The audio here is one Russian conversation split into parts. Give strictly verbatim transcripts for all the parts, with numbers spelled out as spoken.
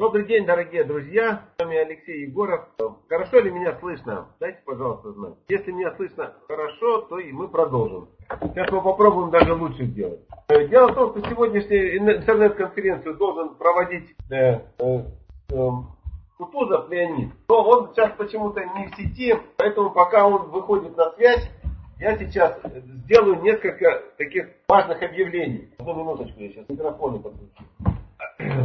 Добрый день, дорогие друзья. С вами Алексей Егоров. Хорошо ли меня слышно? Дайте, пожалуйста, знать. Если меня слышно хорошо, то и мы продолжим. Сейчас мы попробуем даже лучше сделать. Дело в том, что сегодняшнюю интернет-конференцию должен проводить э, э, э, Кутузов Леонид. Но он сейчас почему-то не в сети, поэтому пока он выходит на связь, я сейчас сделаю несколько таких важных объявлений. Одну минуточку, я сейчас микрофоны подключу.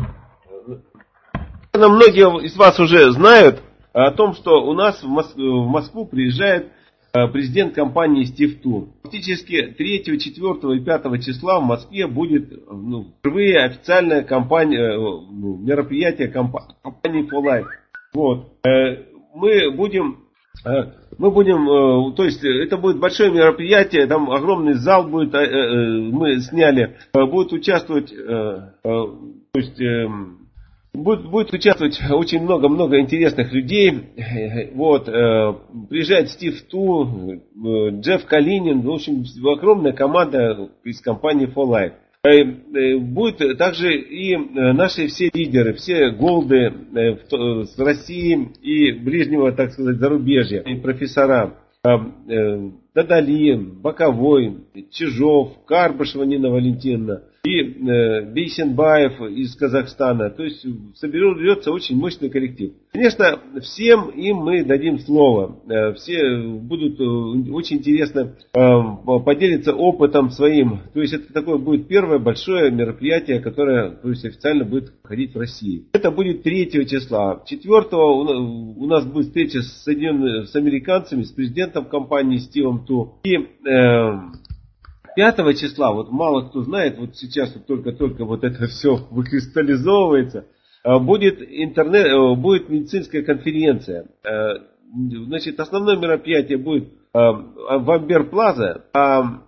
Многие из вас уже знают о том, что у нас в Москву, в Москву приезжает президент компании Стив Тур. Фактически третьего, четвёртого и пятого числа в Москве будет ну, впервые официальное компания, ну, мероприятие компании For Life. Вот. Мы будем, мы будем, то есть это будет большое мероприятие, там огромный зал будет, мы сняли, будет участвовать, то есть Будет, будет участвовать очень много-много интересных людей. Вот, э, приезжает Стив Ту, э, Джефф Калинин, в общем, огромная команда из компании For Life. Э, э, будет также и наши все лидеры, все голды э, в, с России и ближнего, так сказать, зарубежья, и профессора. Э, э, Дадали, Боковой, Чижов, Карбышева Нина Валентиновна и э, Бейсенбаев из Казахстана. То есть соберется очень мощный коллектив. Конечно, всем им мы дадим слово. Э, все будут э, очень интересно э, поделиться опытом своим. То есть это такое будет первое большое мероприятие, которое то есть, официально будет проходить в России. Это будет третьего числа. четвёртого у нас будет встреча с, с американцами, с президентом компании Стивом Ту. И э, пятого числа, вот мало кто знает, вот сейчас вот только-только вот это все выкристаллизовывается, будет, интернет, будет медицинская конференция. Значит, основное мероприятие будет в Амбер Плаза, а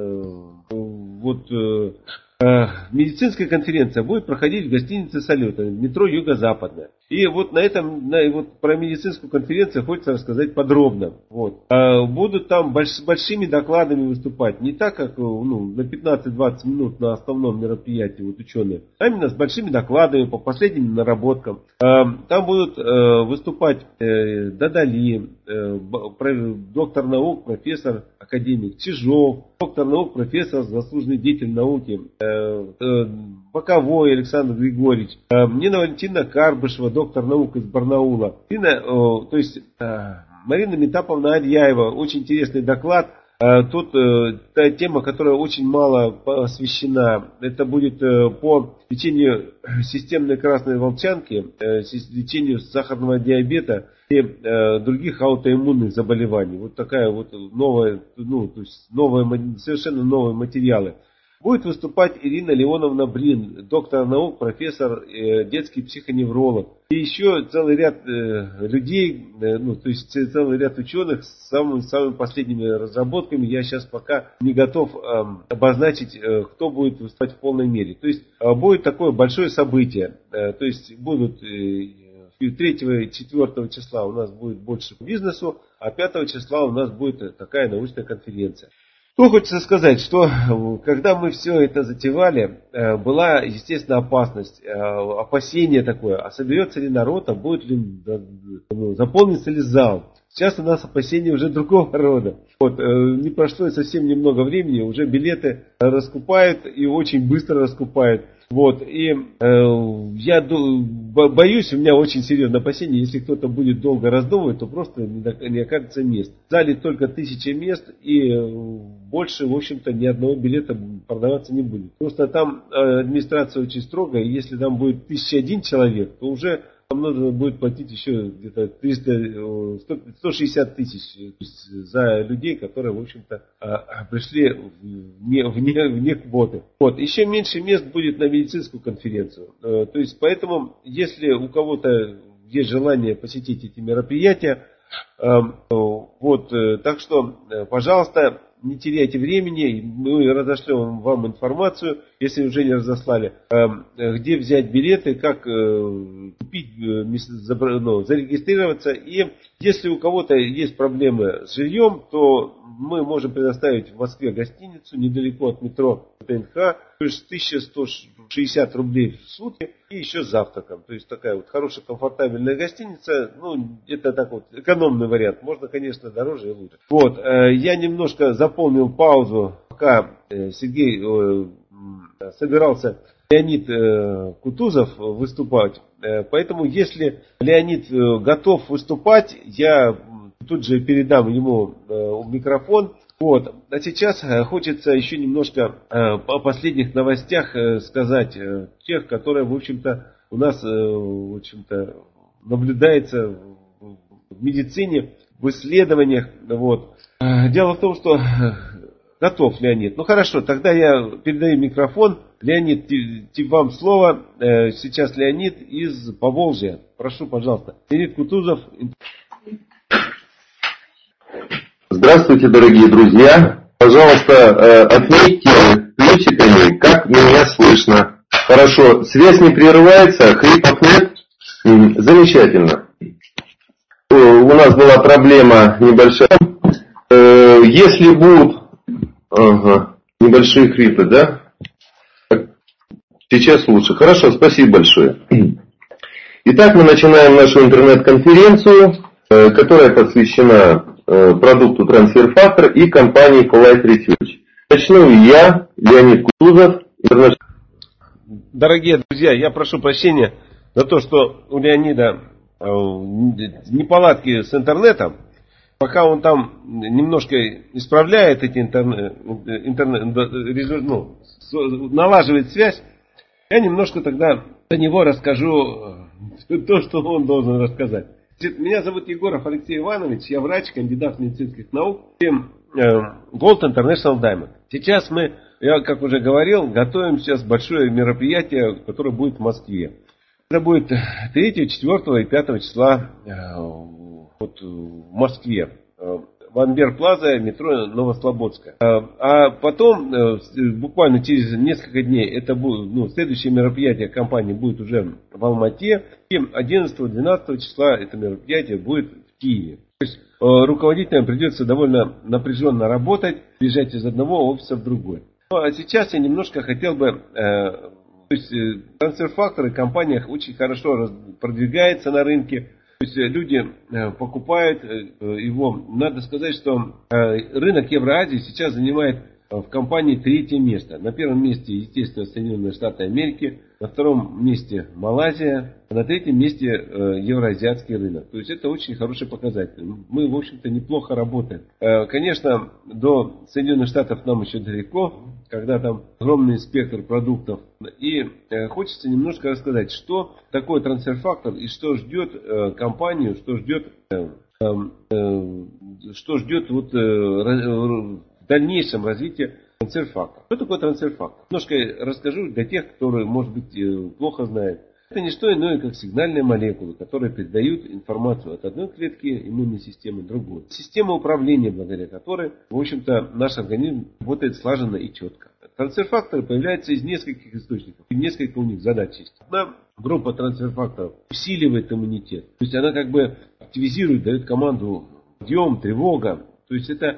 вот медицинская конференция будет проходить в гостинице «Салют», в метро «Юго-Западная». И вот на этом, на, вот про медицинскую конференцию хочется рассказать подробно. Вот. А будут там больш, большими докладами выступать. Не так, как ну, на пятнадцать-двадцать минут на основном мероприятии вот, ученые, а именно с большими докладами по последним наработкам. А, там будут а, выступать э, Дадали, э, доктор наук, профессор, академик Чижов, доктор наук, профессор, заслуженный деятель науки, э, э, Боковой Александр Григорьевич, э, Нина Валентиновна Карбышева, доктор наук из Барнаула, Нина, э, то есть э, Марина Метаповна Адьяева, очень интересный доклад. Э, тут э, та тема, которая очень мало освещена, это будет э, по лечению системной красной волчанки, э, лечению сахарного диабета и э, других аутоиммунных заболеваний. Вот такая вот новая, ну, то есть новые, совершенно новые материалы. Будет выступать Ирина Леоновна Брин, доктор наук, профессор, э, детский психоневролог. И еще целый ряд э, людей, э, ну, то есть целый ряд ученых с самыми, самыми последними разработками. Я сейчас пока не готов э, обозначить, э, кто будет выступать в полной мере. То есть э, будет такое большое событие. Э, то есть будут э, третьего и четвёртого числа у нас будет больше по бизнесу, а пятого числа у нас будет такая научная конференция. Что хочется сказать, что когда мы все это затевали, была, естественно, опасность, опасение такое, а соберется ли народ, а будет ли, ну, заполнится ли зал. Сейчас у нас опасения уже другого рода. Вот, не прошло совсем немного времени, уже билеты раскупают и очень быстро раскупают. Вот, и э, я боюсь, у меня очень серьезное опасение, если кто-то будет долго раздумывать, то просто не, не окажется мест. В зале только тысяча мест, и э, больше, в общем-то, ни одного билета продаваться не будет. Просто там э, администрация очень строгая, и если там будет тысяча один человек, то уже там нужно будет платить еще где-то триста, сто шестьдесят тысяч за людей, которые, в общем-то, пришли вне, вне, вне квоты. Вот. Еще меньше мест будет на медицинскую конференцию. То есть, поэтому, если у кого-то есть желание посетить эти мероприятия, вот, так что, пожалуйста, не теряйте времени, мы разошлем вам информацию. если уже не разослали, где взять билеты, как купить, ну, зарегистрироваться. И если у кого-то есть проблемы с жильем, то мы можем предоставить в Москве гостиницу недалеко от метро ТНХ, то есть тысяча сто шестьдесят рублей в сутки и еще с завтраком. То есть такая вот хорошая, комфортабельная гостиница. Ну, это так вот экономный вариант. Можно, конечно, дороже и лучше. Вот, я немножко заполнил паузу, пока Сергей собирался Леонид Кутузов выступать. Поэтому, если Леонид готов выступать, я тут же передам ему микрофон. Вот. А сейчас хочется еще немножко о последних новостях сказать, тех, которые, в общем-то, у нас, в общем-то, наблюдается в медицине, в исследованиях. Вот. Дело в том, что готов Леонид. Ну хорошо, тогда я передаю микрофон. Леонид, вам слово. Сейчас Леонид из Поволжья. Прошу, пожалуйста. Леонид Кутузов. Здравствуйте, дорогие друзья. Пожалуйста, отметьте плюсиками, как меня слышно. Хорошо, связь не прерывается, хрипов нет. Замечательно. У нас была проблема небольшая. Если будут ага, небольшие хрипы, да? Сейчас лучше. Хорошо, спасибо большое. Итак, мы начинаем нашу интернет-конференцию, которая посвящена продукту Transfer Factor и компании Polite Research. Начну я, Леонид Кутузов. Интернет... Дорогие друзья, я прошу прощения за то, что у Леонида неполадки с интернетом. Пока он там немножко исправляет эти интернет, интернет ну, налаживает связь, я немножко тогда за него расскажу то, что он должен рассказать. Меня зовут Егоров Алексей Иванович, я врач, кандидат медицинских наук, Gold International Diamond. Сейчас мы, я как уже говорил, готовим сейчас большое мероприятие, которое будет в Москве. Это будет третьего, четвёртого и пятого числа вот, в Москве. В Амбер-Плаза, метро Новослободская. А потом, буквально через несколько дней, это будет, ну, следующее мероприятие компании будет уже в Алмате. И одиннадцатого-двенадцатого числа это мероприятие будет в Киеве. То есть руководителям придется довольно напряженно работать, бежать из одного офиса в другой. Ну, а сейчас я немножко хотел бы... То есть трансфер-факторы в компаниях очень хорошо продвигается на рынке. То есть люди покупают его. Надо сказать, что рынок Евроазии сейчас занимает в компании третье место. На первом месте, естественно, Соединенные Штаты Америки. На втором месте Малайзия. А на третьем месте евроазиатский рынок. То есть это очень хороший показатель. Мы, в общем-то, неплохо работаем. Конечно, до Соединенных Штатов нам еще далеко, когда там огромный спектр продуктов. И хочется немножко рассказать, что такое трансфер-фактор и что ждет компанию, что ждет, что ждет вот в дальнейшем развитии трансфер-фактора. Что такое трансфер-фактор? Немножко расскажу для тех, которые, может быть, плохо знают. Это не что иное, как сигнальные молекулы, которые передают информацию от одной клетки иммунной системы к другой. Система управления, благодаря которой, в общем-то, наш организм работает слаженно и четко. Трансфер-факторы появляются из нескольких источников. И несколько у них задач есть. Одна группа трансфер-факторов усиливает иммунитет. То есть она как бы активизирует, дает команду подъем, тревога. То есть это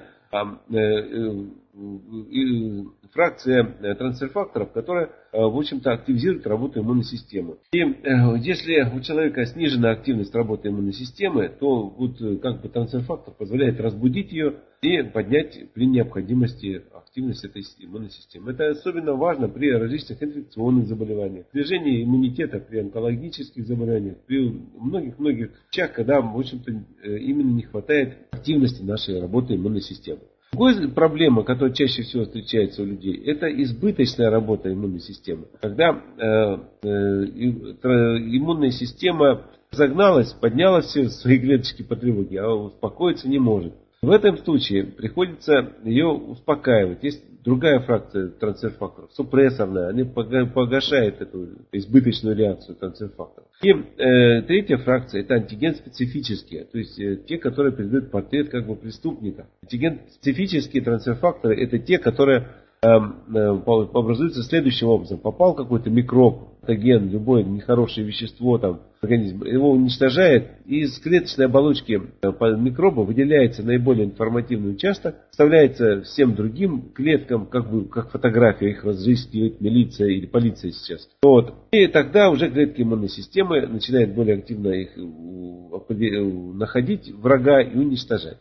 фракция трансфер-факторов, которая, в общем-то, активизирует работу иммунной системы. И если у человека снижена активность работы иммунной системы, то вот как бы трансфер-фактор позволяет разбудить ее и поднять при необходимости активность этой иммунной системы. Это особенно важно при различных инфекционных заболеваниях, снижении иммунитета при онкологических заболеваниях, при многих-многих вещах, когда, в общем-то, именно не хватает активности нашей работы иммунной системы. Другая проблема, которая чаще всего встречается у людей, это избыточная работа иммунной системы. Когда э, э, иммунная система загналась, поднялась все свои клеточки по тревоге, а успокоиться не может. В этом случае приходится ее успокаивать. Есть другая фракция трансфер-факторов, супрессорная, она погашает эту избыточную реакцию трансфер-факторов. И э, третья фракция — это антиген-специфические, то есть э, те, которые передают портрет как бы преступника. Антиген-специфические трансфер-факторы — это те, которые образуется следующим образом. Попал какой-то микроб, патоген, любое нехорошее вещество там, в организм, его уничтожает, и из клеточной оболочки микроба выделяется наиболее информативный участок, вставляется всем другим клеткам, как бы как фотография, их разыскивает милиция или полиция сейчас. Вот. И тогда уже клетки иммунной системы начинают более активно их находить, врага, и уничтожать.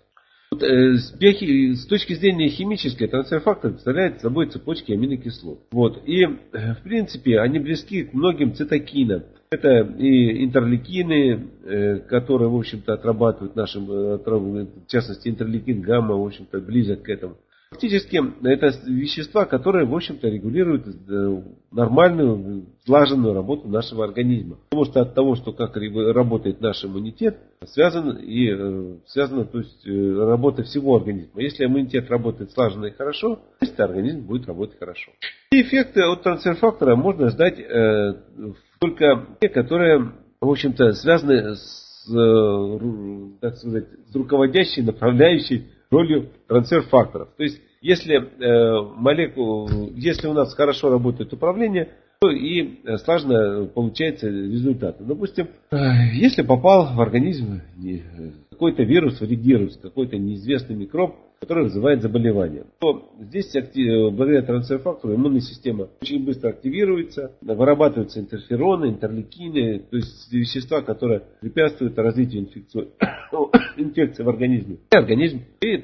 С точки зрения химической, трансфер-фактор представляет собой цепочки аминокислот. Вот. И, в принципе, они близки к многим цитокинам. Это и интерлейкины, которые, в общем-то, отрабатывают нашим, в частности, интерлейкин гамма, в общем-то, близок к этому. Фактически, это вещества, которые, в общем-то, регулируют нормальную, слаженную работу нашего организма. Потому что от того, что как работает наш иммунитет, связано и связано, то есть, работа всего организма. Если иммунитет работает слаженно и хорошо, то есть организм будет работать хорошо. И эффекты от трансфер-фактора можно ждать э, только те, которые, в общем-то, связаны с, э, так сказать, с руководящей, направляющей ролью трансфер-факторов. То есть, если, э, молекул, если у нас хорошо работает управление, то и слаженно получается результат. Допустим, э, если попал в организм какой-то вирус, вредирует, какой-то неизвестный микроб, который вызывает заболевание, то здесь актив, благодаря трансфер-фактору иммунная система очень быстро активируется, вырабатываются интерфероны, интерлейкины, то есть вещества, которые препятствуют развитию инфекции, инфекции в организме. И организм, и,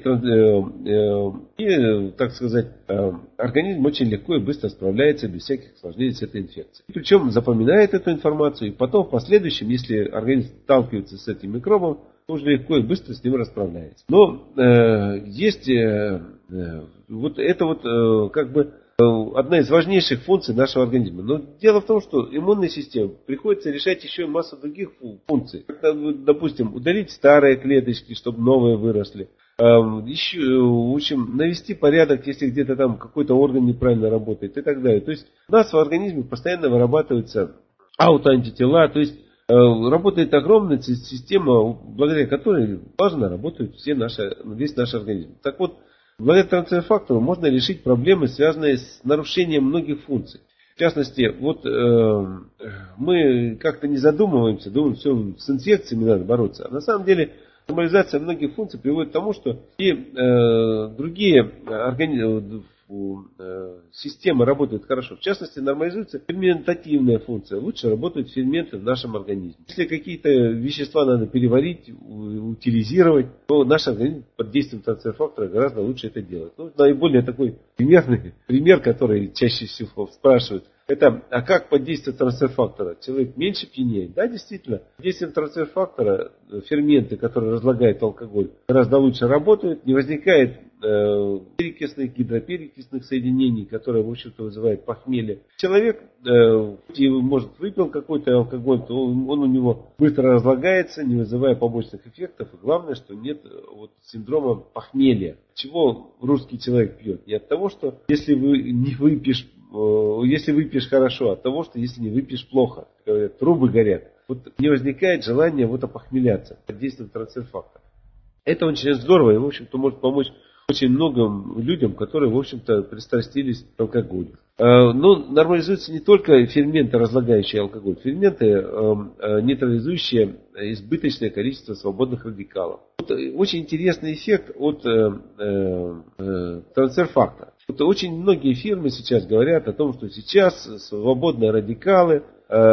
и, так сказать, организм очень легко и быстро справляется без всяких осложнений с этой инфекцией. Причем запоминает эту информацию, и потом в последующем, если организм сталкивается с этим микробом, тоже легко и быстро с ним расправляется. Но э, есть э, э, вот это вот э, как бы э, одна из важнейших функций нашего организма. Но дело в том, что иммунной системе приходится решать еще и массу других функций. Допустим, удалить старые клеточки, чтобы новые выросли. Э, еще, в общем, навести порядок, если где-то там какой-то орган неправильно работает и так далее. То есть у нас в организме постоянно вырабатываются аутоантитела, то есть работает огромная система, благодаря которой важно работает все наши, весь наш организм. Так вот, благодаря трансфер-фактору можно решить проблемы, связанные с нарушением многих функций. В частности, вот э, мы как-то не задумываемся, думаем, все, с инфекциями надо бороться. А на самом деле нормализация многих функций приводит к тому, что и э, другие организмы, система работает хорошо. В частности, нормализуется ферментативная функция. Лучше работают ферменты в нашем организме. Если какие-то вещества надо переварить, утилизировать, то наш организм под действием трансфер-фактора гораздо лучше это делает. Ну, наиболее такой примерный пример, который чаще всего спрашивают, это, а как под действием трансфер-фактора человек меньше пьянеет? Да, действительно, под действием трансфер-фактора ферменты, которые разлагают алкоголь, гораздо лучше работают, не возникает э, перекисных, гидроперекисных соединений, которые, в общем-то, вызывают похмелье. Человек, э, может, выпил какой-то алкоголь, то он, он у него быстро разлагается, не вызывая побочных эффектов, и главное, что нет вот, синдрома похмелья. Чего русский человек пьет? Не от того, что если вы не выпьешь, если выпьешь хорошо, от того, что если не выпьешь плохо, говорят, трубы горят. Вот не возникает желания вот опохмеляться под действием трансфер-фактора. Это очень здорово и, в общем-то, может помочь очень многим людям, которые, в общем-то, пристрастились к алкоголю. Но нормализуются не только ферменты, разлагающие алкоголь, ферменты, нейтрализующие избыточное количество свободных радикалов. Вот очень интересный эффект от трансфер-фактора. Вот очень многие фирмы сейчас говорят о том, что сейчас свободные радикалы,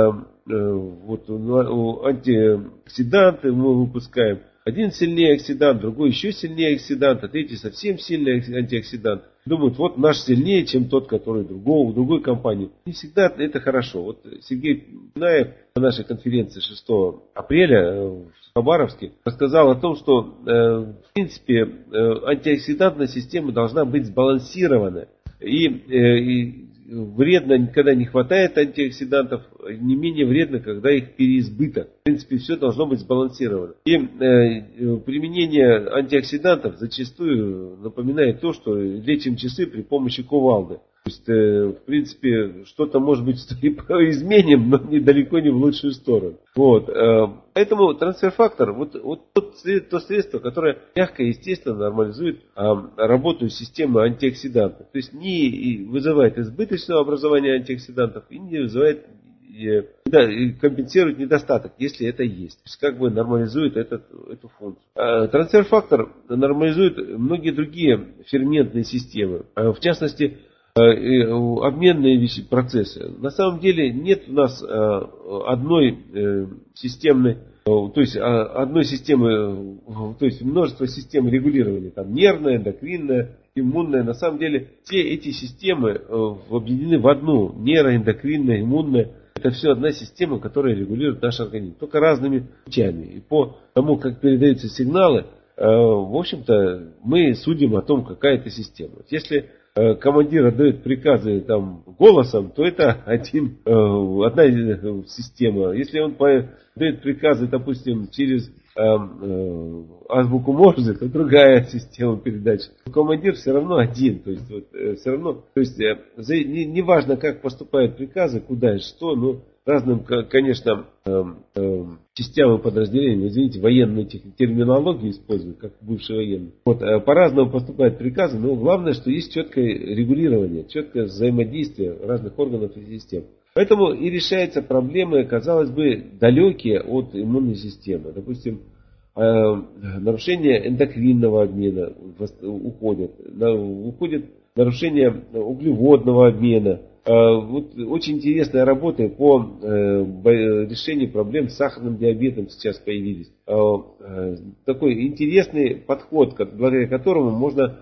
вот, антиоксиданты мы выпускаем. Один сильнее оксидант, другой еще сильнее оксидант, а третий совсем сильный антиоксидант. Думают, вот наш сильнее, чем тот, который другого, в другой компании. Не всегда это хорошо. Вот Сергей Минаев на нашей конференции шестого апреля в Хабаровске рассказал о том, что в принципе антиоксидантная система должна быть сбалансирована. И, и вредно, когда не хватает антиоксидантов, не менее вредно, когда их переизбыток. В принципе, все должно быть сбалансировано. И э, применение антиоксидантов зачастую напоминает то, что лечим часы при помощи кувалды. есть, в принципе, что-то, может быть, изменим, но недалеко не в лучшую сторону. Вот. Поэтому трансфер-фактор, вот, вот то, то средство, которое мягко и естественно нормализует работу системы антиоксидантов. То есть не вызывает избыточного образования антиоксидантов и не вызывает, и компенсирует недостаток, если это есть. То есть как бы нормализует этот, эту функцию. Трансфер-фактор нормализует многие другие ферментные системы. В частности, обменные процессы. На самом деле нет у нас одной системной, то есть одной системы, то есть множество систем регулирования, там нервная, эндокринная, иммунная. На самом деле все эти системы объединены в одну: нейроэндокринная, иммунная. Это все одна система, которая регулирует наш организм, только разными путями. И по тому, как передаются сигналы, в общем-то, мы судим о том, какая это система. Если командир отдает приказы там голосом, то это один, одна система. Если он дает приказы, допустим, через азбуку Морзе, то другая система передач. Командир все равно один. То есть, вот, все равно, то есть не, не важно, как поступают приказы, куда и что, но разным, конечно, частям и подразделениям, извините, военную терминологию используют, как бывший военный. Вот, по-разному поступают приказы, но главное, что есть четкое регулирование, четкое взаимодействие разных органов и систем. Поэтому и решаются проблемы, казалось бы, далекие от иммунной системы. Допустим, нарушение эндокринного обмена уходит, уходит нарушение углеводного обмена. Вот очень интересная работа по решению проблем с сахарным диабетом сейчас появились. Такой интересный подход, благодаря которому можно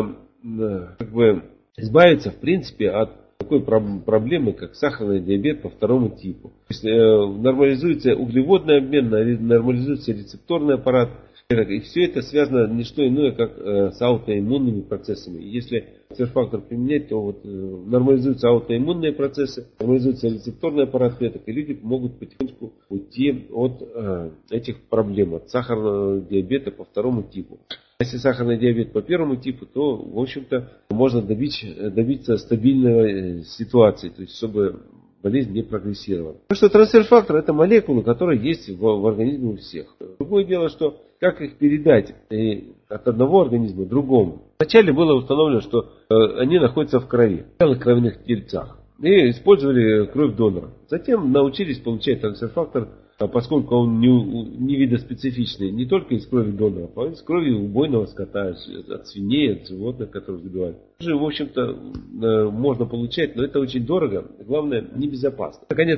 как бы избавиться в принципе от такой проблемы, как сахарный диабет по второму типу. То есть, нормализуется углеводный обмен, нормализуется рецепторный аппарат. И все это связано не что иное, как с аутоиммунными процессами. Если трансфер-фактор применять, то вот нормализуются аутоиммунные процессы, нормализуется рецепторный аппарат клеток, и люди могут потихонечку уйти от этих проблем, от сахарного диабета по второму типу. Если сахарный диабет по первому типу, то, в общем-то, можно добить, добиться стабильной ситуации, то есть чтобы болезнь не прогрессировала. Так что трансфер-фактор — это молекулы, которые есть в, в организме у всех. Другое дело, что как их передать от одного организма к другому. Вначале было установлено, что они находятся в крови, в белых кровяных тельцах, и использовали кровь донора. Затем научились получать трансфер-фактор, поскольку он не, не видоспецифичный, не только из крови донора, а из крови убойного скота, от свиней, от животных, которых забивают. Тоже, в общем-то, можно получать, но это очень дорого, главное, небезопасно. Наконец,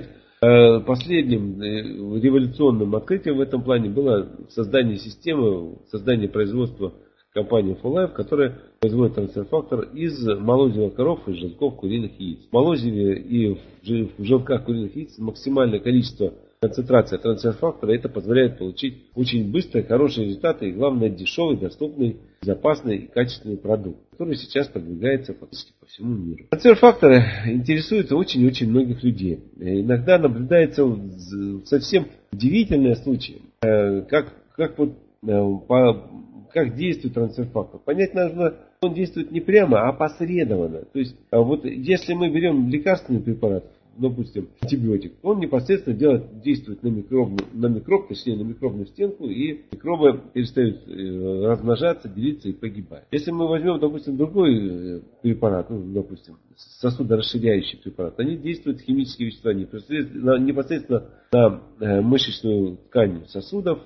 последним революционным открытием в этом плане было создание системы, создание производства компании фор лайф, которая производит трансфер-фактор из молозива коров и желтков куриных яиц. В молозиве и в желтках куриных яиц максимальное количество, концентрация трансфер-фактора, это позволяет получить очень быстрые, хорошие результаты и, главное, дешевый, доступный, безопасный и качественный продукт, который сейчас продвигается фактически по всему миру. Трансфер-факторы интересуют очень-очень многих людей. Иногда наблюдается совсем удивительные случаи, как, как, вот, по, как действует трансфер-фактор. Понять нужно, он действует не прямо, а опосредованно. То есть, вот если мы берем лекарственный препарат, допустим, антибиотик, он непосредственно делает, действует на, микробную, на микроб, точнее на микробную стенку, и микробы перестают размножаться, делиться и погибать. Если мы возьмем, допустим, другой препарат, ну, допустим, сосудорасширяющий препарат, они действуют химические вещества непосредственно, непосредственно на мышечную ткань сосудов,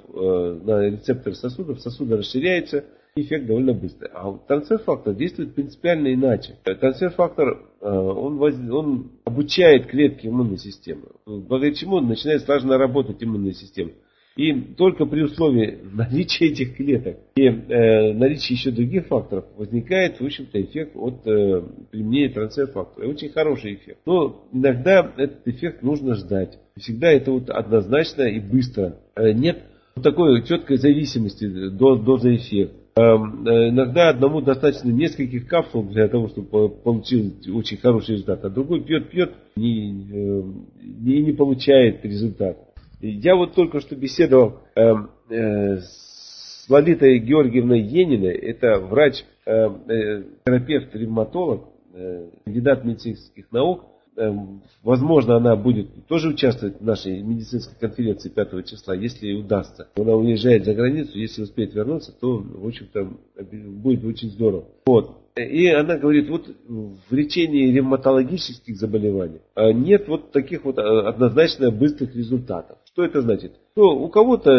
на рецепторы сосудов, сосуды расширяются, эффект довольно быстрый. А трансфер-фактор действует принципиально иначе. Трансфер-фактор он, он обучает клетки иммунной системы, благодаря чему начинает слаженно работать иммунная система. И только при условии наличия этих клеток и э, наличия еще других факторов возникает, в общем-то, эффект от э, применения трансфер-фактора. Очень хороший эффект. Но иногда этот эффект нужно ждать. Всегда это вот однозначно и быстро. Нет такой четкой зависимости до доза-эффекта. Иногда одному достаточно нескольких капсул для того, чтобы получил очень хороший результат, а другой пьет-пьет и не, не получает результат. Я вот только что беседовал э, э, с Лолитой Георгиевной Ениной, это врач-терапевт-ревматолог, кандидат медицинских наук. Возможно, она будет тоже участвовать в нашей медицинской конференции пятого числа, если ей удастся. Она уезжает за границу, если успеет вернуться, то, в общем-то, будет очень здорово. Вот. И она говорит, вот в лечении ревматологических заболеваний нет вот таких вот однозначно быстрых результатов. Что это значит? Ну, у кого-то,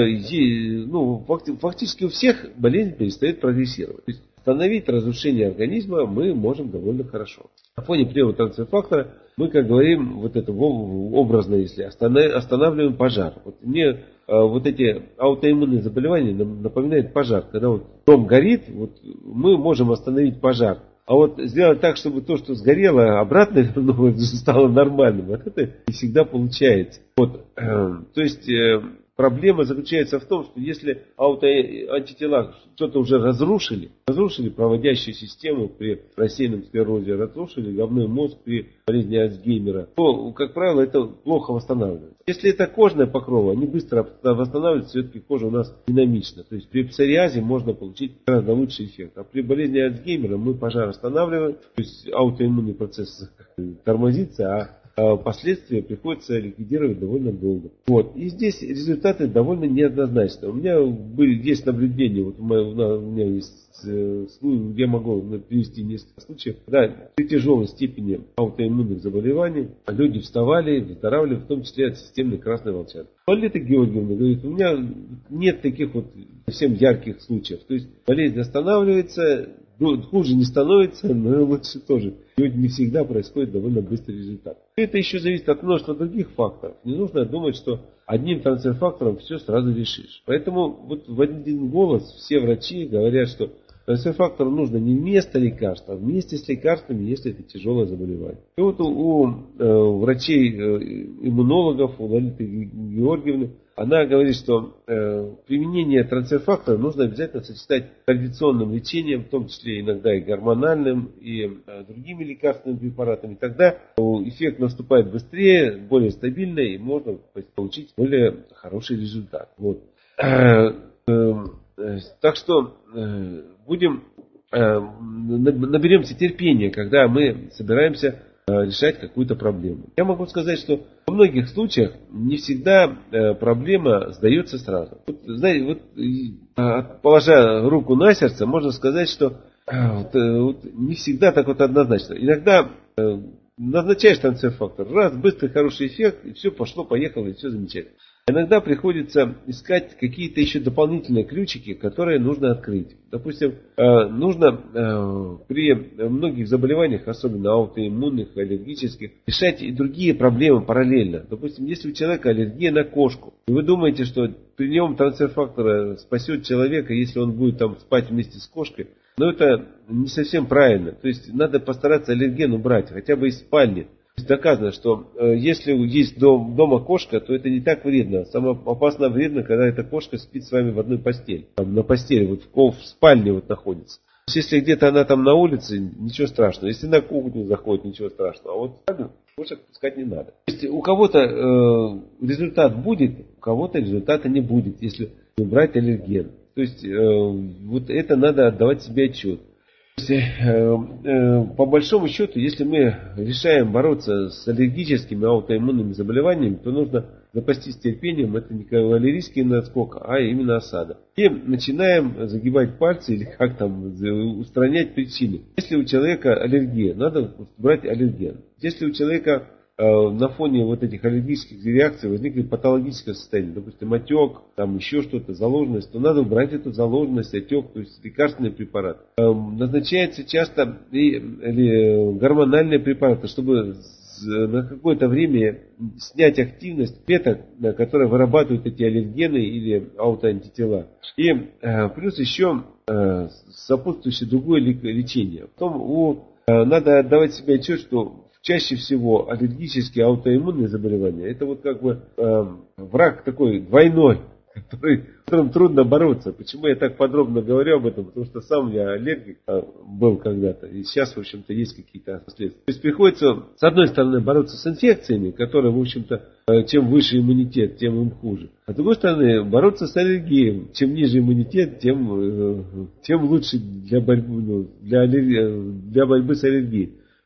ну, фактически у всех болезнь перестает прогрессировать. То есть остановить разрушение организма мы можем довольно хорошо. На фоне приема трансфер-фактора мы, как говорим, вот это образно, если останавливаем пожар. Вот мне вот эти аутоиммунные заболевания напоминают пожар. Когда вот дом горит, вот мы можем остановить пожар. А вот сделать так, чтобы то, что сгорело, обратно ну, стало нормальным, вот это не всегда получается. Вот, э, то есть э, проблема заключается в том, что если аутоантитела что-то уже разрушили, разрушили проводящую систему при рассеянном склерозе, разрушили головной мозг при болезни Альцгеймера, то, как правило, это плохо восстанавливается. Если это кожное покрово, они быстро восстанавливаются, все-таки кожа у нас динамична. То есть при псориазе можно получить гораздо лучший эффект. А при болезни Альцгеймера мы пожар останавливаем, то есть аутоиммунный процесс тормозится, а последствия приходится ликвидировать довольно долго. Вот. И здесь результаты довольно неоднозначные. У меня были, есть наблюдения, вот у меня, у меня есть, я могу привести несколько случаев, когда при тяжелой степени аутоиммунных заболеваний люди вставали, выздоравливали, в том числе от системной красной волчанки. Валета Георгиевна говорит, у меня нет таких вот совсем ярких случаев. То есть болезнь останавливается, хуже не становится, но лучше тоже. И не всегда происходит довольно быстрый результат. Это еще зависит от множества других факторов. Не нужно думать, что одним трансфер-фактором все сразу решишь. Поэтому вот в один голос все врачи говорят, что трансфер-фактору нужно не вместо лекарства, а вместе с лекарствами, если это тяжелое заболевание. И вот у, у э, врачей-иммунологов, у Лолиты Георгиевны, она говорит, что э, применение трансфер-фактора нужно обязательно сочетать с традиционным лечением, в том числе иногда и гормональным, и э, другими лекарственными препаратами. Тогда эффект наступает быстрее, более стабильно, и можно получить более хороший результат. Вот. Э, э, э, так что э, будем, э, наберемся терпения, когда мы собираемся решать какую-то проблему. Я могу сказать, что во многих случаях не всегда проблема сдается сразу. Вот, знаете, вот, положа руку на сердце, можно сказать, что вот, вот, не всегда так вот однозначно. Иногда назначаешь трансфер-фактор, раз, быстрый, хороший эффект, и все пошло, поехало, и все замечательно. Иногда приходится искать какие-то еще дополнительные ключики, которые нужно открыть. Допустим, нужно при многих заболеваниях, особенно аутоиммунных, аллергических, решать и другие проблемы параллельно. Допустим, если у человека аллергия на кошку, и вы думаете, что прием трансфер-фактора спасет человека, если он будет там спать вместе с кошкой, но это не совсем правильно. То есть надо постараться аллерген убрать, хотя бы из спальни. Доказано, что э, если есть дом, дома кошка, то это не так вредно. Самое опасно вредно, когда эта кошка спит с вами в одной постели. Там, на постели, вот в, в спальне вот находится. То есть, если где-то она там на улице, ничего страшного. Если на кухню заходит, ничего страшного. А вот в спальню кошек пускать не надо. То есть, у кого-то э, результат будет, у кого-то результата не будет, если убрать аллерген. То есть, э, вот это надо отдавать себе отчет. По большому счету, если мы решаем бороться с аллергическими аутоиммунными заболеваниями, то нужно запастись терпением. Это не кавалерийский наскок, а именно осада. И начинаем загибать пальцы или как там устранять причины. Если у человека аллергия, надо брать аллерген. Если у человека на фоне вот этих аллергических реакций возникнет патологическое состояние, допустим, отек, там еще что-то, заложенность, то надо убрать эту заложенность, отек, то есть лекарственный препарат. Назначается часто и гормональные препараты, чтобы на какое-то время снять активность клеток, которые вырабатывают эти аллергены или аутоантитела. И плюс еще сопутствующее другое лечение. Потом у, надо отдавать себе отчет, что чаще всего аллергические аутоиммунные заболевания это вот как бы э, враг такой двойной, который, с которым трудно бороться. Почему я так подробно говорю об этом? Потому что сам я аллергик был когда-то, и сейчас, в общем-то, есть какие-то последствия. То есть приходится, с одной стороны, бороться с инфекциями, которые, в общем-то, чем выше иммунитет, тем им хуже. А с другой стороны, бороться с аллергией. Чем ниже иммунитет, тем, тем лучше для борьбы, для, аллерги, для борьбы с аллергией.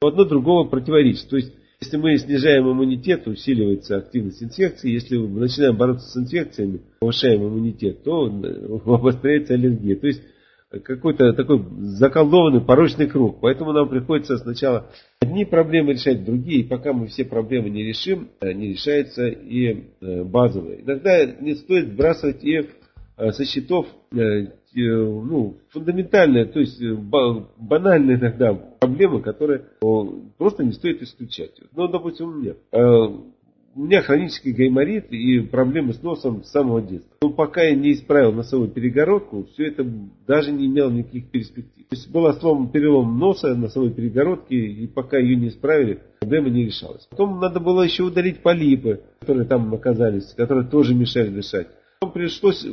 одно другого противоречит. То есть, если мы снижаем иммунитет, усиливается активность инфекции. Если мы начинаем бороться с инфекциями, повышаем иммунитет, то обостряется аллергия. То есть, какой-то такой заколдованный порочный круг. Поэтому нам приходится сначала одни проблемы решать, другие. И пока мы все проблемы не решим, не решаются и базовые. Иногда не стоит сбрасывать и со счетов ну, фундаментальные, то есть банальные иногда проблемы, которые просто не стоит исключать. Ну, допустим, у меня. У меня хронический гайморит и проблемы с носом с самого детства. Но пока я не исправил носовую перегородку, все это даже не имело никаких перспектив. То есть была сломан перелом носа, носовой перегородки, и пока ее не исправили, проблема не решалась. Потом надо было еще удалить полипы, которые там оказались, которые тоже мешали дышать. Потом пришлось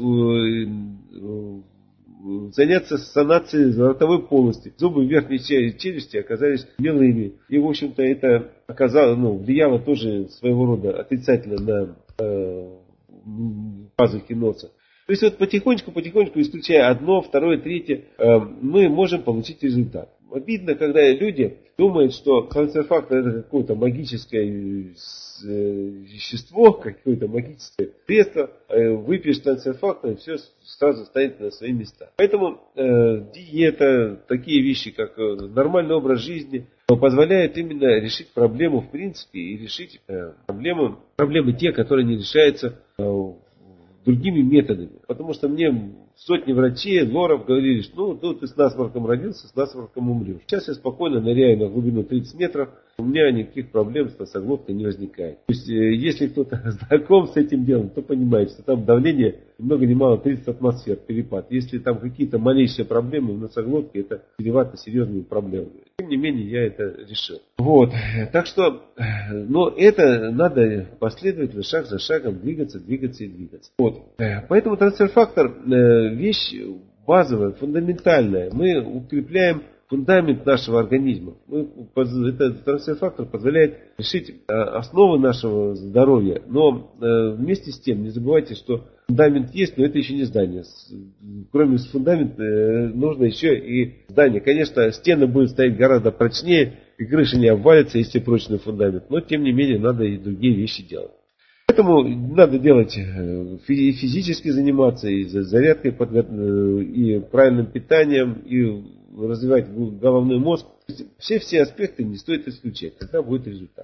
заняться санацией ротовой полости. Зубы верхней челюсти оказались гнилыми. И, в общем-то, это оказало, ну, влияло тоже своего рода отрицательно на э, пазухи носа. То есть вот потихонечку-потихонечку, исключая одно, второе, третье, э, мы можем получить результат. Обидно, когда люди думают, что трансфер-фактор это какое-то магическое вещество, какое-то магическое средство. Выпьешь трансфер-фактор, и все сразу станет на свои места. Поэтому э, диета, такие вещи, как нормальный образ жизни, позволяют именно решить проблему в принципе и решить э, проблемы, проблемы те, которые не решаются э, другими методами. Потому что мне сотни врачей, лоров говорили, что ну, ты с насморком родился, с насморком умрешь. Сейчас я спокойно ныряю на глубину тридцать метров, у меня никаких проблем с носоглоткой не возникает. То есть, если кто-то знаком с этим делом, то понимает, что там давление ни много ни мало тридцать атмосфер, перепад. Если там какие-то малейшие проблемы в носоглотке, это чревато серьезными проблемами. Тем не менее, я это решил. Вот. Так что, но это надо последовательно, шаг за шагом двигаться, двигаться и двигаться. Вот. Поэтому трансфер-фактор вещь базовая, фундаментальная. Мы укрепляем фундамент нашего организма. Мы, этот трансфер-фактор позволяет решить основы нашего здоровья. Но вместе с тем не забывайте, что фундамент есть, но это еще не здание. Кроме фундамента нужно еще и здание. Конечно, стены будут стоять гораздо прочнее, и крыша не обвалится, если прочный фундамент. Но тем не менее надо и другие вещи делать. Поэтому надо делать физически заниматься, и зарядкой, и правильным питанием, и развивать головной мозг. Все-все аспекты не стоит исключать. Тогда будет результат.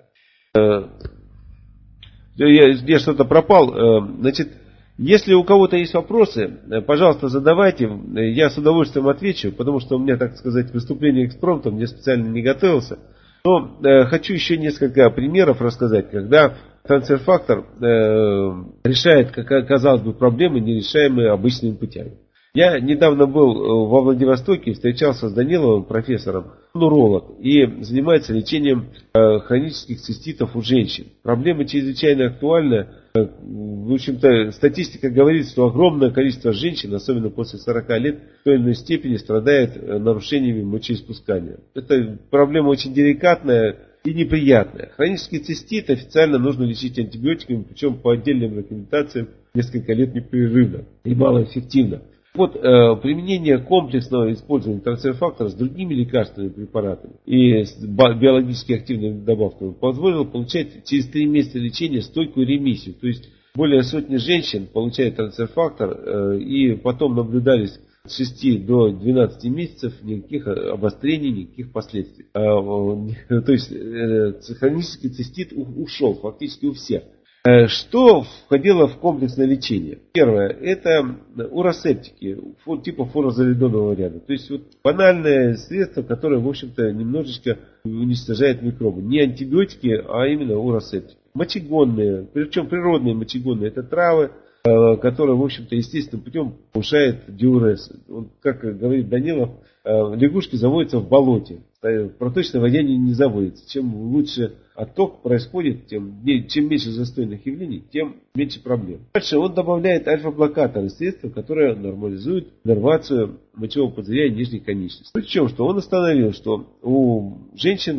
Я, я что-то пропал. Значит, если у кого-то есть вопросы, пожалуйста, задавайте. Я с удовольствием отвечу, потому что у меня, так сказать, выступление экспромтом, я специально не готовился. Но хочу еще несколько примеров рассказать, когда трансфер-фактор э, решает, как казалось бы, проблемы, нерешаемые обычными путями. Я недавно был во Владивостоке и встречался с Даниловым, профессором, он уролог, и занимается лечением э, хронических циститов у женщин. Проблема чрезвычайно актуальна. Э, в общем-то, статистика говорит, что огромное количество женщин, особенно после сорока лет, в той или иной степени страдает э, нарушениями мочеиспускания. Это проблема очень деликатная и неприятная. Хронический цистит официально нужно лечить антибиотиками, причем по отдельным рекомендациям несколько лет непрерывно и малоэффективно. Вот э, применение комплексного использования трансфер-фактора с другими лекарственными препаратами и с биологически активными добавками позволило получать через три месяца лечения стойкую ремиссию. То есть более сотни женщин получают трансфер-фактор э, и потом наблюдались с шести до двенадцати месяцев никаких обострений, никаких последствий. А, то есть э, хронический цистит ушел фактически у всех. Что входило в комплексное лечение? Первое, это уросептики, типа фурозолидонового ряда. То есть вот банальное средство, которое, в общем-то, немножечко уничтожает микробы. Не антибиотики, а именно уросептики. Мочегонные, причем природные мочегонные, это травы, которые, в общем-то, естественным путем повышает диурез. Он, как говорит Данилов, лягушки заводятся в болоте. В проточной воде они не заводятся. Чем лучше отток происходит, тем чем меньше застойных явлений, тем меньше проблем. Дальше он добавляет альфа-блокаторы, средства, которые нормализуют иннервацию мочевого пузыря и нижней конечности. Причем, что он установил, что у женщин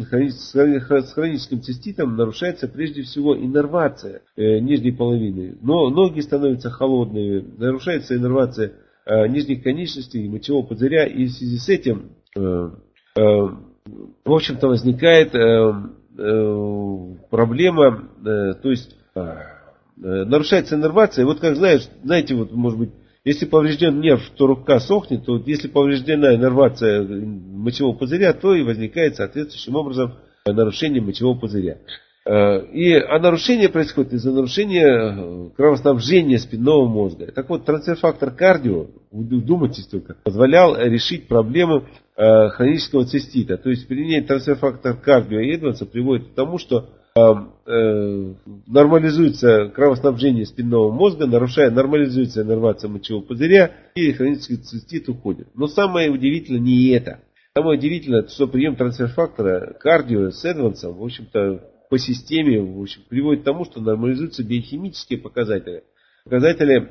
с хроническим циститом нарушается прежде всего иннервация нижней половины. Но ноги становятся холодными, нарушается иннервация нижних конечностей и мочевого пузыря, и в связи с этим в общем-то, возникает э, э, проблема, э, то есть э, нарушается иннервация. Вот как знаешь, знаете, вот может быть, если поврежден нерв, то рука сохнет, то вот если повреждена иннервация мочевого пузыря, то и возникает соответствующим образом нарушение мочевого пузыря. И, а нарушение происходит из-за нарушения кровоснабжения спинного мозга. Так вот, трансфер-фактор кардио, вдумайтесь только, позволял решить проблему э, хронического цистита. То есть применение трансфер-фактор кардио и Эдванса приводит к тому, что э, э, нормализуется кровоснабжение спинного мозга, нарушая, нормализуется иннервация мочевого пузыря, и хронический цистит уходит. Но самое удивительное не это. Самое удивительное, что прием трансфер-фактора кардио с Эдвансом, в общем-то, по системе, в общем, приводит к тому, что нормализуются биохимические показатели. Показатели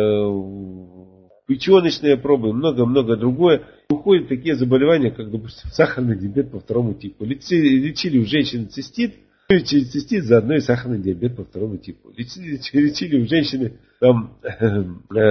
э, печеночные пробы, много-много другое. Уходят такие заболевания, как, допустим, сахарный диабет по второму типу. Лечили, лечили у женщины цистит, лечили цистит, заодно и сахарный диабет по второму типу. Лечили, лечили у женщины там, э,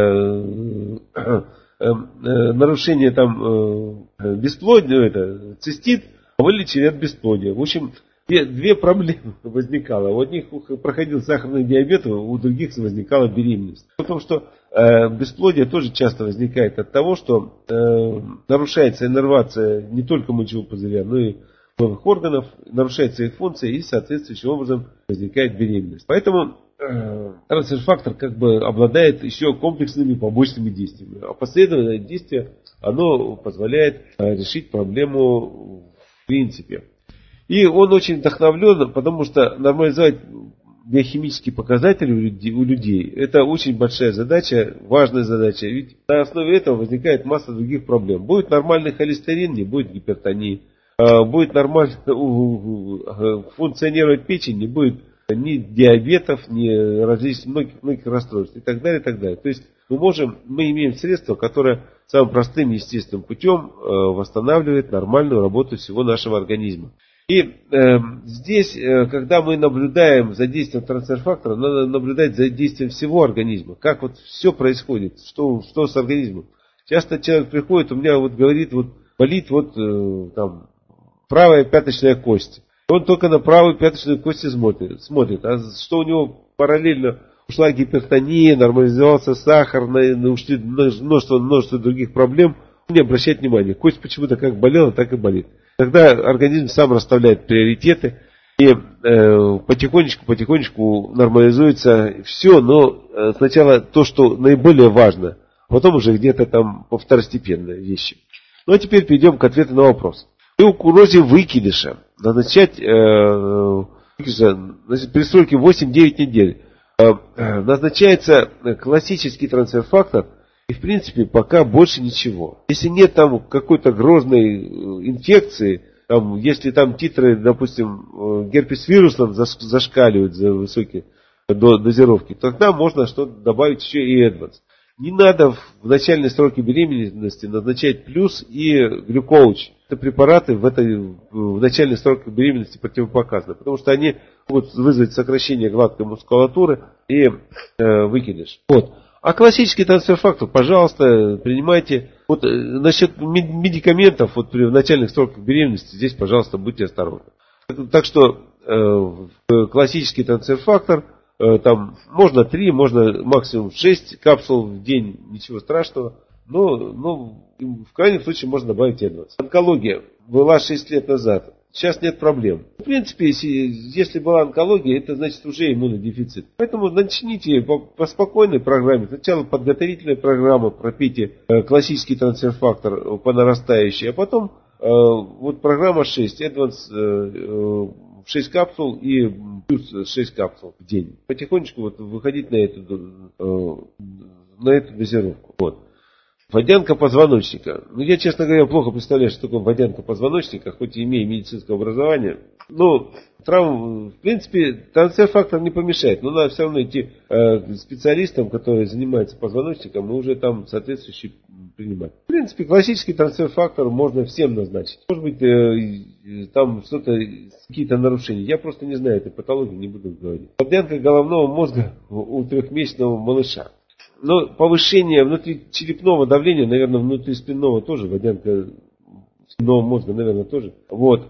э, э, э, нарушение там, э, бесплодия, это, цистит, а вылечили от бесплодия. В общем, две проблемы возникало. У одних проходил сахарный диабет, у других возникала беременность. Потому что э, бесплодие тоже часто возникает от того, что э, нарушается иннервация не только мочевого пузыря, но и половых органов, нарушается их функция и соответствующим образом возникает беременность. Поэтому э, трансфер-фактор как бы обладает еще комплексными побочными действиями. А последовательное действие, оно позволяет э, решить проблему в принципе. И он очень вдохновлен, потому что нормализовать биохимические показатели у людей, у людей это очень большая задача, важная задача. Ведь на основе этого возникает масса других проблем. Будет нормальный холестерин, не будет гипертонии. Будет нормально функционировать печень, не будет ни диабетов, ни различных многих, многих расстройств и так далее, и так далее. То есть мы можем, мы имеем средства, которые самым простым естественным путем восстанавливают нормальную работу всего нашего организма. И э, здесь, э, когда мы наблюдаем за действием трансфер-фактора, надо наблюдать за действием всего организма. Как вот все происходит, что, что с организмом. Часто человек приходит, у меня вот говорит, вот болит вот э, там правая пяточная кость. Он только на правую пяточную кость смотрит, смотрит. А что у него параллельно ушла гипертония, нормализовался сахар, ушли множество, множество других проблем, он не обращает внимания. Кость почему-то как болела, так и болит. Тогда организм сам расставляет приоритеты и э, потихонечку-потихонечку нормализуется все, но э, сначала то, что наиболее важно, а потом уже где-то там второстепенные вещи. Ну а теперь перейдем к ответу на вопрос. При укурозе выкидыша назначать э, при сроке восемь-девять недель э, назначается классический трансфер-фактор. И в принципе пока больше ничего. Если нет там какой-то грозной инфекции, там, если там титры, допустим, герпес вирусом зашкаливают за высокие дозировки, тогда можно что-то добавить еще и Эдванс. Не надо в начальные сроки беременности назначать плюс и глюкоуч. Это препараты в, этой, в начальные сроки беременности противопоказаны, потому что они могут вызвать сокращение гладкой мускулатуры и э, выкидыш. Вот. А классический трансфер-фактор, пожалуйста, принимайте. Вот насчет медикаментов, вот при начальных сроках беременности, здесь, пожалуйста, будьте осторожны. Так что э, классический трансфер-фактор, э, там можно три, можно максимум шесть капсул в день, ничего страшного. Но, но в крайнем случае можно добавить Эдванс. Онкология была шесть лет назад. Сейчас нет проблем. В принципе, если, если была онкология, это значит уже иммунодефицит. Поэтому начните по, по спокойной программе. Сначала подготовительная программа, пропейте э, классический трансфер-фактор по нарастающей, а потом э, вот программа шесть, Эдванс э, шесть капсул и плюс шесть капсул в день. Потихонечку вот выходить на эту, э, на эту дозировку. Вот. Водянка позвоночника. Ну, я, честно говоря, плохо представляю, что такое водянка позвоночника, хоть и имею медицинское образование. Но травм, в принципе, трансфер-фактор не помешает. Но надо все равно идти э, к специалистам, которые занимаются позвоночником, и уже там соответствующий принимать. В принципе, классический трансфер-фактор можно всем назначить. Может быть, э, там что-то, какие-то нарушения. Я просто не знаю этой патологии, не буду говорить. Водянка головного мозга у трехмесячного малыша. Но повышение внутричерепного давления, наверное, внутриспинного тоже водянка но мозга, наверное, тоже. Вот.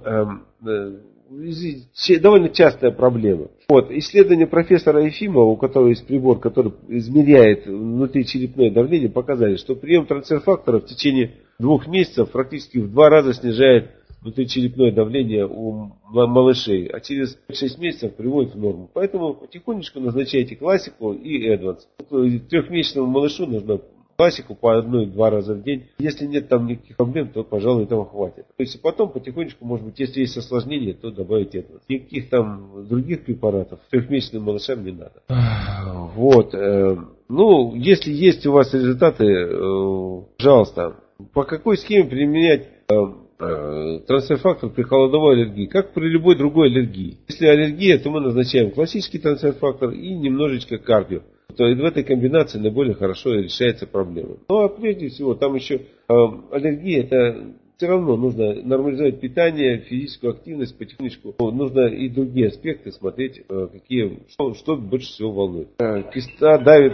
Довольно частая проблема. Вот. Исследование профессора Ефимова, у которого есть прибор, который измеряет внутричерепное давление, показали, что прием трансфер-фактора в течение двух месяцев практически в два раза снижает внутричерепное давление у малышей, а через шесть месяцев приводит в норму. Поэтому потихонечку назначайте классику и Эдванс. Трехмесячному малышу нужно классику по одной-два раза в день. Если нет там никаких проблем, то, пожалуй, этого хватит. То есть потом потихонечку, может быть, если есть осложнения, то добавить Эдванс. Никаких там других препаратов трехмесячным малышам не надо. Вот. Ну, если есть у вас результаты, пожалуйста, по какой схеме применять трансфер-фактор при холодовой аллергии, как при любой другой аллергии. Если аллергия, то мы назначаем классический трансфер-фактор и немножечко кардио. То в этой комбинации наиболее хорошо решается проблема. Ну а прежде всего, там еще э, аллергия, это все равно нужно нормализовать питание, физическую активность потихонечку. Нужно и другие аспекты смотреть, э, какие, что, что больше всего волнует. Э, киста давит.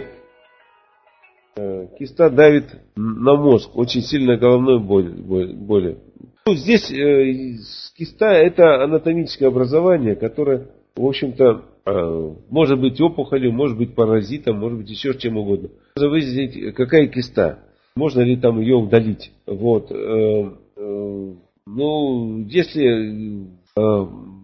Киста давит на мозг, очень сильная головная боль. боль, боль. Ну, здесь э, киста это анатомическое образование, которое, в общем-то, э, может быть опухолью, может быть паразитом, может быть еще чем угодно. Нужно выяснить, какая киста, можно ли там ее удалить. Вот. Э, э, ну, если э,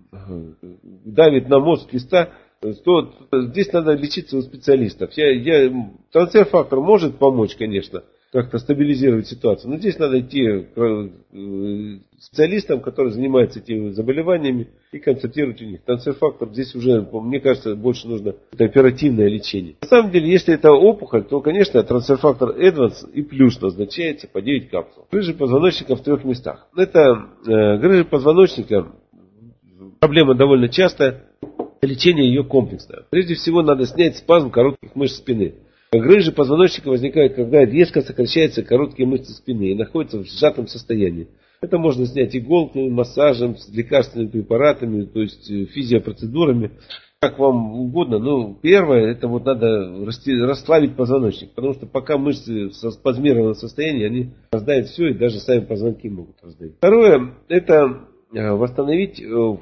давит на мозг киста, то здесь надо лечиться у специалистов. Я, я, трансфер-фактор может помочь, конечно, как-то стабилизировать ситуацию, но здесь надо идти к специалистам, которые занимаются этими заболеваниями, и консультировать у них. Трансфер-фактор здесь уже, мне кажется, больше нужно это оперативное лечение. На самом деле, если это опухоль, то, конечно, трансфер-фактор Эдванс и плюс назначается по девять капсул. Грыжи позвоночника в трех местах. Это э, грыжи позвоночника, проблема довольно частая. Лечение ее комплексное. Прежде всего надо снять спазм коротких мышц спины. Грыжи позвоночника возникают, когда резко сокращаются короткие мышцы спины и находятся в сжатом состоянии. Это можно снять иголками, массажем, с лекарственными препаратами, то есть физиопроцедурами, как вам угодно. Но первое, это вот надо расслабить позвоночник, потому что пока мышцы в спазмированном состоянии, они раздавят все, и даже сами позвонки могут раздавить. Второе, это восстановить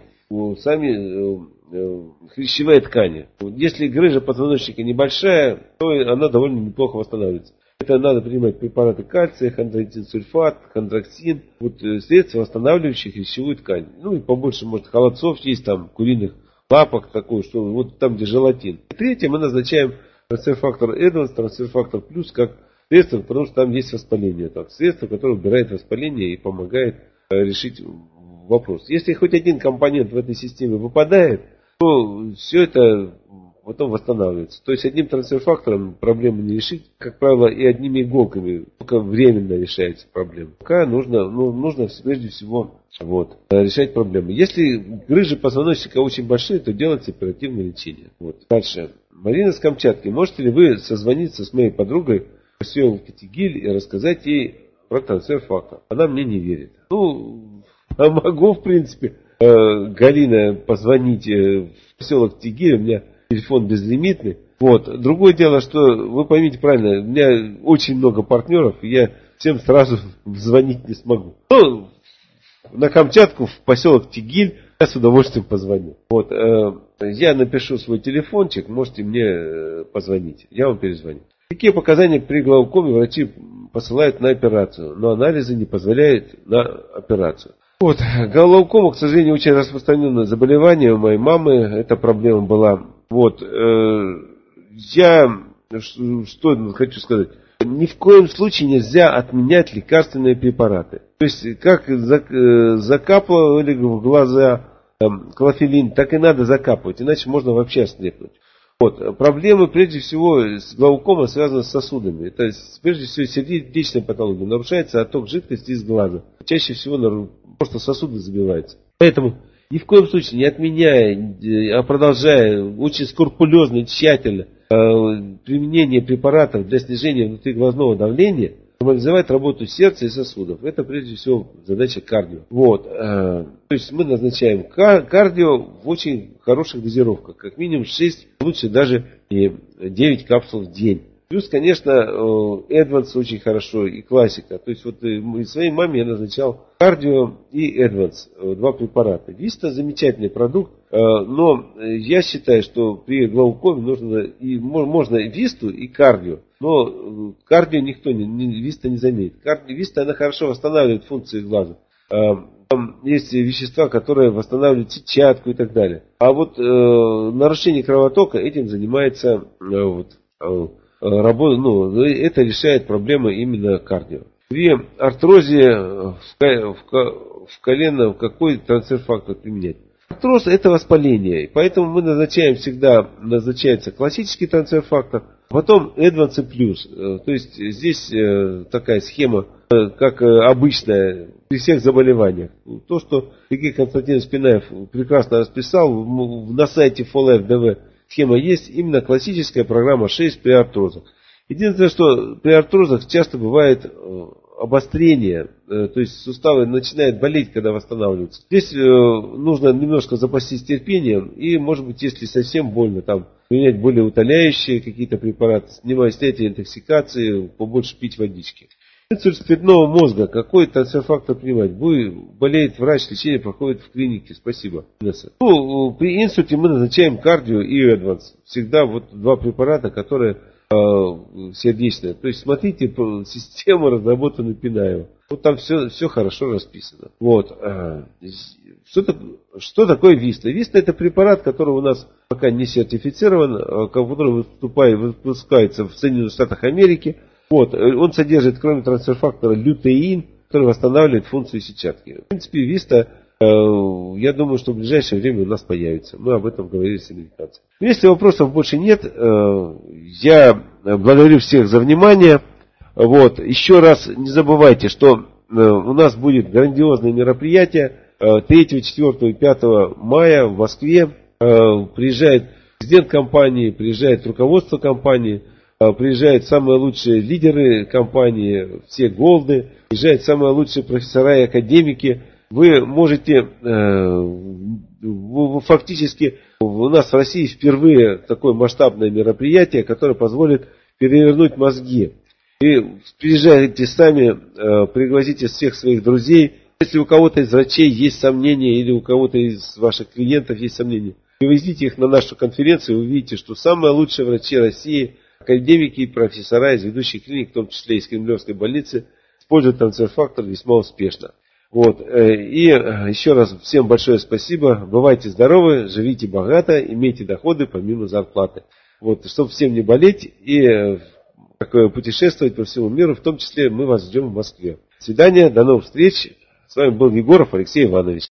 сами хрящевые ткани. Если грыжа позвоночника небольшая, то она довольно неплохо восстанавливается. Это надо принимать препараты кальция, хондротинсульфат, хондроксин, вот средства, восстанавливающие хрящевую ткань. Ну и побольше, может, холодцов есть, там, куриных лапок такой, что вот там, где желатин. Третье, мы назначаем трансфер-фактор Эдванс, трансфер-фактор плюс, как средство, потому что там есть воспаление. Так, средство, которое убирает воспаление и помогает решить вопрос. Если хоть один компонент в этой системе выпадает, то все это потом восстанавливается. То есть одним трансфер-фактором проблему не решить, как правило, и одними иголками только временно решается проблема. Пока нужно, ну, нужно прежде всего вот, решать проблемы. Если грыжи позвоночника очень большие, то делать оперативное лечение. Вот. Дальше. Марина с Камчатки. Можете ли вы созвониться с моей подругой в поселке Тигиль и рассказать ей про трансфер-фактор? Она мне не верит. Ну, а могу, в принципе. Галина, позвоните в поселок Тигиль, у меня телефон безлимитный. Вот. Другое дело, что вы поймите правильно, у меня очень много партнеров, и я всем сразу звонить не смогу. Ну, на Камчатку, в поселок Тигиль, я с удовольствием позвоню. Вот. Я напишу свой телефончик, можете мне позвонить, я вам перезвоню. Какие показания при глаукоме врачи посылают на операцию, но анализы не позволяют на операцию? Вот, глаукома, к сожалению, очень распространенное заболевание у моей мамы, эта проблема была. Вот, э, я, что хочу сказать, ни в коем случае нельзя отменять лекарственные препараты. То есть, как закапывали в глаза там, клофелин, так и надо закапывать, иначе можно вообще ослепнуть. Вот, проблемы, прежде всего, с глаукомой связаны с сосудами. Это, прежде всего, сердечная патология. Нарушается отток жидкости из глаза. Чаще всего просто сосуды забиваются. Поэтому ни в коем случае не отменяя, а продолжая очень скрупулезно и тщательно э, применение препаратов для снижения внутриглазного давления, нормализовать работу сердца и сосудов. Это прежде всего задача кардио. Вот, э, то есть мы назначаем кардио в очень хороших дозировках. Как минимум шесть, лучше даже и девять капсул в день. Плюс, конечно, Advance очень хорошо и классика. То есть вот своей маме я назначал кардио и Advance, два препарата. Виста замечательный продукт, но я считаю, что при глаукоме нужно и можно Висту и кардио. Но кардио никто не, Виста не заменит. Кардио, Виста, она хорошо восстанавливает функции глаза. Там есть вещества, которые восстанавливают сетчатку и так далее. А вот э, нарушение кровотока этим занимается э, вот, э, работа, ну, это решает проблемы именно кардио. При артрозе в, в, в колено какой трансфер-фактор применять? Артроз это воспаление, поэтому мы назначаем всегда, назначается классический трансфер-фактор, потом Advance плюс. То есть здесь такая схема, как обычная при всех заболеваниях. То, что Сергей Константинович Пинаев прекрасно расписал, на сайте фолэф точка ди ви схема есть, именно классическая программа шесть при артрозах. Единственное, что при артрозах часто бывает обострение, то есть суставы начинают болеть, когда восстанавливаются. Здесь нужно немножко запастись терпением и, может быть, если совсем больно, там принять более утоляющие какие-то препараты, снимать снятие интоксикации, побольше пить водички. Инсульт спиртного мозга. Какой трансфер-фактор принимать? Будет, болеет врач, лечение проходит в клинике. Спасибо. Ну, при инсульте мы назначаем кардио и Advance. Всегда вот два препарата, которые э, сердечные. То есть смотрите систему, разработанную Пинаева. Вот там все, все хорошо расписано. Вот. Что, что такое Виста? Виста это препарат, который у нас пока не сертифицирован, который выпускается в Соединенных Штатах Америки. Вот, он содержит, кроме трансфер-фактора, лютеин, который восстанавливает функцию сетчатки. В принципе, Виста, э, я думаю, что в ближайшее время у нас появится. Мы об этом говорили с американцами. Если вопросов больше нет, э, я благодарю всех за внимание. Вот, еще раз не забывайте, что э, у нас будет грандиозное мероприятие э, третьего, четвёртого и пятого мая в Москве. Э, приезжает президент компании, приезжает руководство компании. Приезжают самые лучшие лидеры компании, все голды, приезжают самые лучшие профессора и академики. Вы можете, э, фактически, у нас в России впервые такое масштабное мероприятие, которое позволит перевернуть мозги. И приезжайте сами, э, пригласите всех своих друзей. Если у кого-то из врачей есть сомнения или у кого-то из ваших клиентов есть сомнения, привезите их на нашу конференцию, и увидите, что самые лучшие врачи России, академики и профессора из ведущих клиник, в том числе из Кремлевской больницы, используют трансфер-фактор весьма успешно. Вот. И еще раз всем большое спасибо. Бывайте здоровы, живите богато, имейте доходы помимо зарплаты. Вот. Чтобы всем не болеть и путешествовать по всему миру, в том числе мы вас ждем в Москве. До свидания, до новых встреч. С вами был Егоров Алексей Иванович.